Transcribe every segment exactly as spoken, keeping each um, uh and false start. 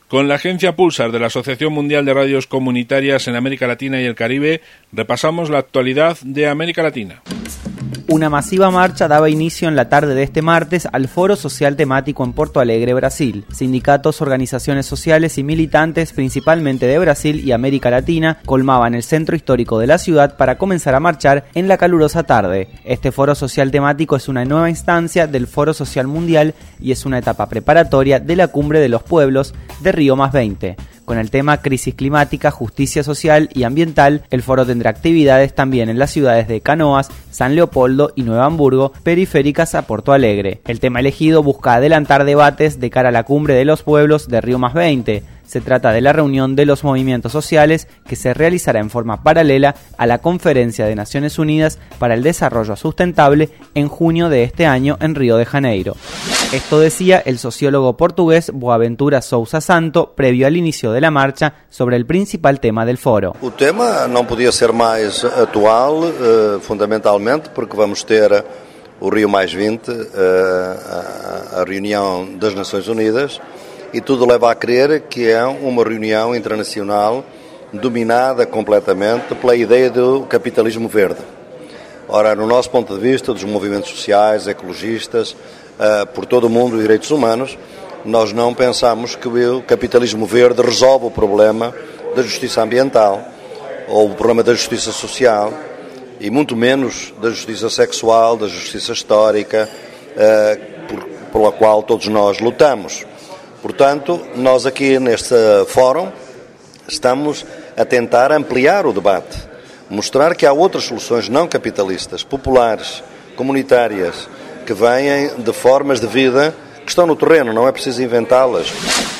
Con la agencia Pulsar de la Asociación Mundial de Radios Comunitarias en América Latina y el Caribe, repasamos la actualidad de América Latina. Una masiva marcha daba inicio en la tarde de este martes al Foro Social Temático en Porto Alegre, Brasil. Sindicatos, organizaciones sociales y militantes, principalmente de Brasil y América Latina, colmaban el centro histórico de la ciudad para comenzar a marchar en la calurosa tarde. Este Foro Social Temático es una nueva instancia del Foro Social Mundial y es una etapa preparatoria de la Cumbre de los Pueblos de Río más veinte. Con el tema crisis climática, justicia social y ambiental, el foro tendrá actividades también en las ciudades de Canoas, San Leopoldo y Nueva Hamburgo, periféricas a Porto Alegre. El tema elegido busca adelantar debates de cara a la Cumbre de los Pueblos de Río más veinte. Se trata de la reunión de los movimientos sociales que se realizará en forma paralela a la Conferencia de Naciones Unidas para el Desarrollo Sustentable en junio de este año en Río de Janeiro. Esto decía el sociólogo portugués Boaventura Sousa Santo previo al inicio de la marcha sobre el principal tema del foro. O tema não podia ser mais atual, uh, fundamentalmente porque vamos ter o Rio mais vinte, uh, a, a reunião das Nações Unidas, e tudo leva a crer que é uma reunião internacional dominada completamente pela ideia do capitalismo verde. Ora, no nosso ponto de vista, dos movimentos sociais, ecologistas, uh, por todo o mundo, direitos humanos, nós não pensamos que o capitalismo verde resolve o problema da justiça ambiental ou o problema da justiça social e muito menos da justiça sexual, da justiça histórica, uh, por, pela qual todos nós lutamos. Portanto, nós aqui neste fórum estamos a tentar ampliar o debate, mostrar que há outras soluções não capitalistas, populares, comunitárias, que vêm de formas de vida que estão no terreno, não é preciso inventá-las.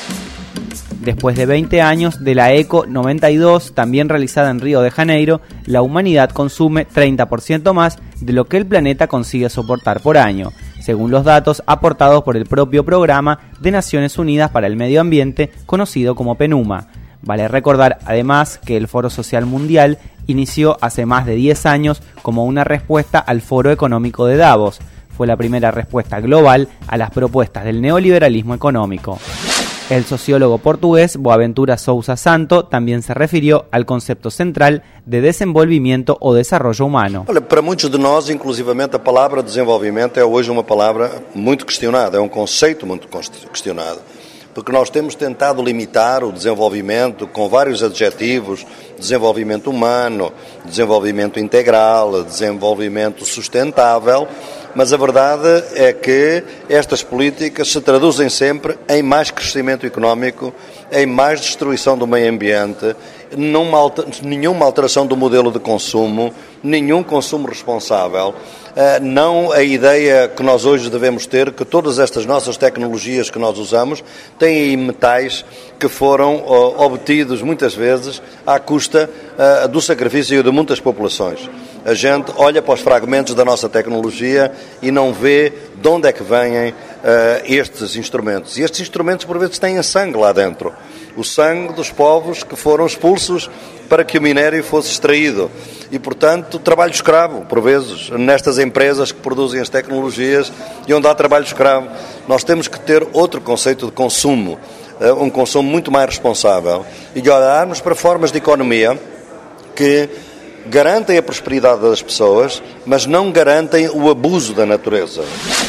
Después de veinte años de la ECO noventa y dos, también realizada en Río de Janeiro, la humanidad consume treinta por ciento más de lo que el planeta consigue soportar por año, según los datos aportados por el propio Programa de Naciones Unidas para el Medio Ambiente, conocido como PNUMA. Vale recordar, además, que el Foro Social Mundial inició hace más de diez años como una respuesta al Foro Económico de Davos. Fue la primera respuesta global a las propuestas del neoliberalismo económico. El sociólogo portugués Boaventura Sousa Santo también se refirió al concepto central de desenvolvimento o desarrollo humano. Olha, para muitos de nós, inclusivamente, a palavra desenvolvimento é hoje uma palavra muito questionada, é um conceito muito questionado, porque nós temos tentado limitar o desenvolvimento com vários adjetivos: desenvolvimento humano, desenvolvimento integral, desenvolvimento sustentável. Mas a verdade é que estas políticas se traduzem sempre em mais crescimento económico, em mais destruição do meio ambiente, numa alter, nenhuma alteração do modelo de consumo, nenhum consumo responsável. Uh, não a ideia que nós hoje devemos ter que todas estas nossas tecnologias que nós usamos têm metais que foram uh, obtidos muitas vezes à custa uh, do sacrifício de muitas populações. A gente olha para os fragmentos da nossa tecnologia e não vê de onde é que vêm uh, estes instrumentos. E estes instrumentos, por vezes, têm sangue lá dentro. O sangue dos povos que foram expulsos para que o minério fosse extraído. E, portanto, trabalho escravo, por vezes, nestas empresas que produzem as tecnologias e onde há trabalho escravo. Nós temos que ter outro conceito de consumo, uh, um consumo muito mais responsável e de olharmos para formas de economia que garantem a prosperidade das pessoas, mas não garantem o abuso da natureza.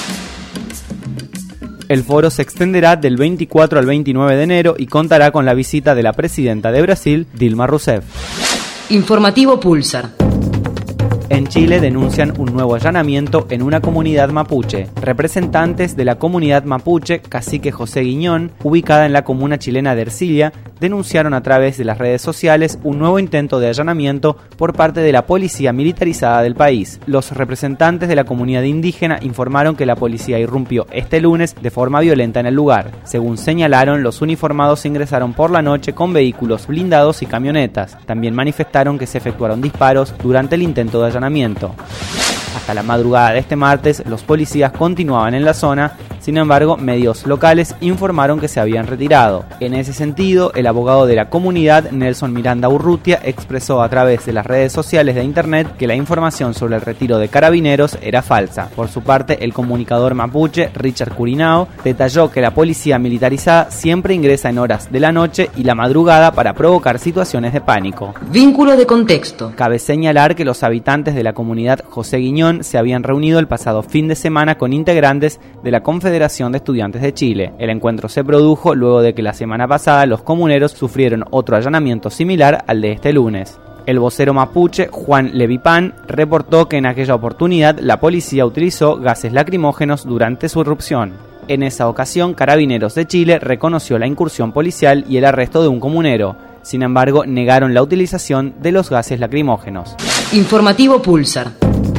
El foro se extenderá del veinticuatro al veintinueve de enero y contará con la visita de la presidenta de Brasil, Dilma Rousseff. Informativo Pulsar. En Chile denuncian un nuevo allanamiento en una comunidad mapuche. Representantes de la comunidad mapuche, cacique José Guiñón, ubicada en la comuna chilena de Ercilia, denunciaron a través de las redes sociales un nuevo intento de allanamiento por parte de la policía militarizada del país. Los representantes de la comunidad indígena informaron que la policía irrumpió este lunes de forma violenta en el lugar. Según señalaron, los uniformados ingresaron por la noche con vehículos blindados y camionetas. También manifestaron que se efectuaron disparos durante el intento de allanamiento. Hasta la madrugada de este martes, los policías continuaban en la zona Sin embargo, medios locales informaron que se habían retirado. En ese sentido, el abogado de la comunidad, Nelson Miranda Urrutia, expresó a través de las redes sociales de internet que la información sobre el retiro de Carabineros era falsa. Por su parte, el comunicador mapuche, Richard Curinao, detalló que la policía militarizada siempre ingresa en horas de la noche y la madrugada para provocar situaciones de pánico. Vínculo de contexto. Cabe señalar que los habitantes de la comunidad José Guiñón se habían reunido el pasado fin de semana con integrantes de la Confederación de Estudiantes de Chile. El encuentro se produjo luego de que la semana pasada los comuneros sufrieron otro allanamiento similar al de este lunes. El vocero mapuche, Juan Levipán, reportó que en aquella oportunidad la policía utilizó gases lacrimógenos durante su irrupción. En esa ocasión, Carabineros de Chile reconoció la incursión policial y el arresto de un comunero. Sin embargo, negaron la utilización de los gases lacrimógenos. Informativo Pulsar.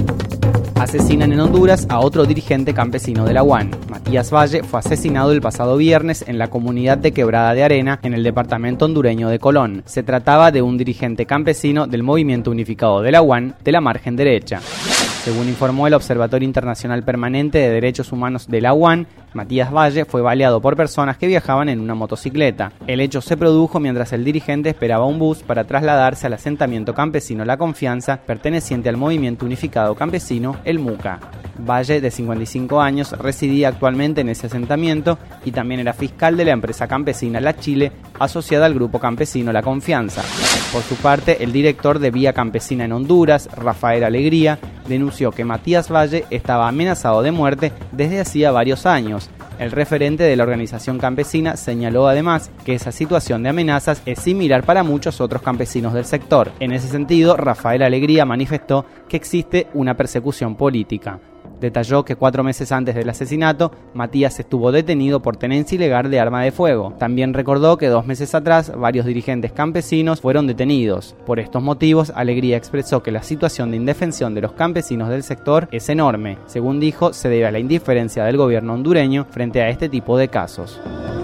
Asesinan en Honduras a otro dirigente campesino de la U A N. Matías Valle fue asesinado el pasado viernes en la comunidad de Quebrada de Arena, en el departamento hondureño de Colón. Se trataba de un dirigente campesino del Movimiento Unificado de la U A N de la margen derecha. Según informó el Observatorio Internacional Permanente de Derechos Humanos de la U A N, Matías Valle fue baleado por personas que viajaban en una motocicleta. El hecho se produjo mientras el dirigente esperaba un bus para trasladarse al asentamiento campesino La Confianza, perteneciente al Movimiento Unificado Campesino, el MUCA. Valle, de cincuenta y cinco años, residía actualmente en ese asentamiento y también era fiscal de la empresa campesina La Chile, asociada al grupo campesino La Confianza. Por su parte, el director de Vía Campesina en Honduras, Rafael Alegría, denunció que Matías Valle estaba amenazado de muerte desde hacía varios años. El referente de la organización campesina señaló además que esa situación de amenazas es similar para muchos otros campesinos del sector. En ese sentido, Rafael Alegría manifestó que existe una persecución política. Detalló que cuatro meses antes del asesinato, Matías estuvo detenido por tenencia ilegal de arma de fuego. También recordó que dos meses atrás varios dirigentes campesinos fueron detenidos. Por estos motivos, Alegría expresó que la situación de indefensión de los campesinos del sector es enorme. Según dijo, se debe a la indiferencia del gobierno hondureño frente a este tipo de casos.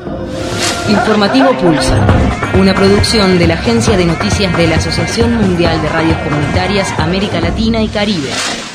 Informativo Pulsar, una producción de la Agencia de Noticias de la Asociación Mundial de Radios Comunitarias América Latina y Caribe.